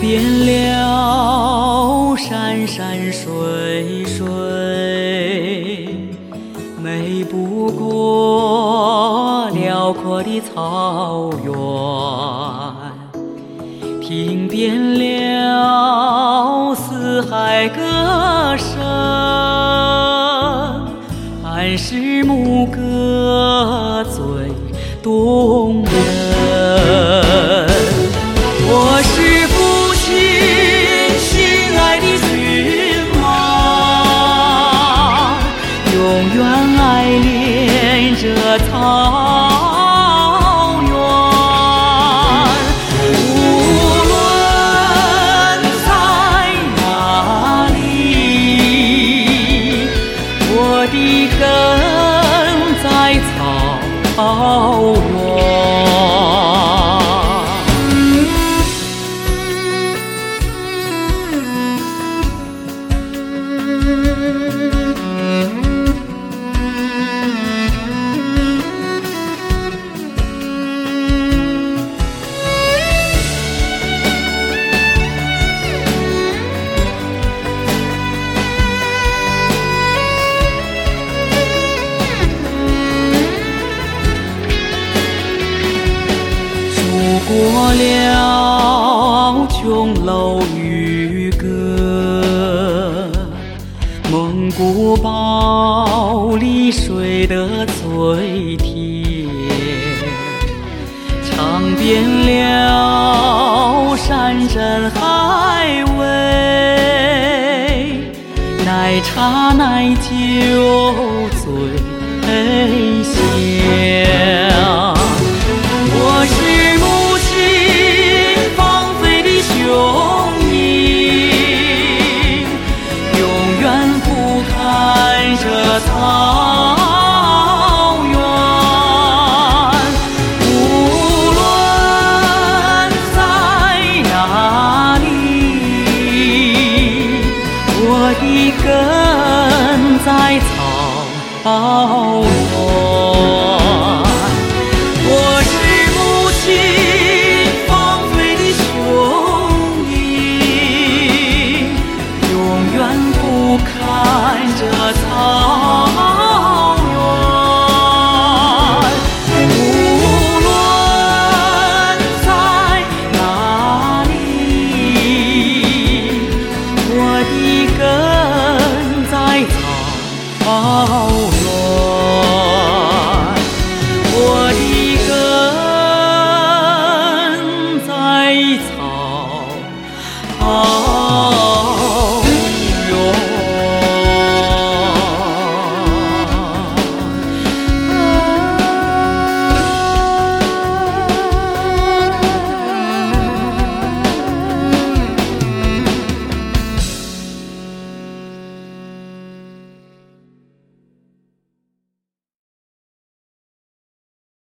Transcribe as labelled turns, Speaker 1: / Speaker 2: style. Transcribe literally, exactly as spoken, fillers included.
Speaker 1: 遍了山山水水，美不过辽阔的草原。听遍了四海歌声，还是牧歌最动人。我是父亲心爱的骏马，永远爱恋着草原。无论在哪里，我的根在草原。过了琼楼玉阁，蒙古包里睡得最甜，尝遍了山珍海味，奶茶奶酒最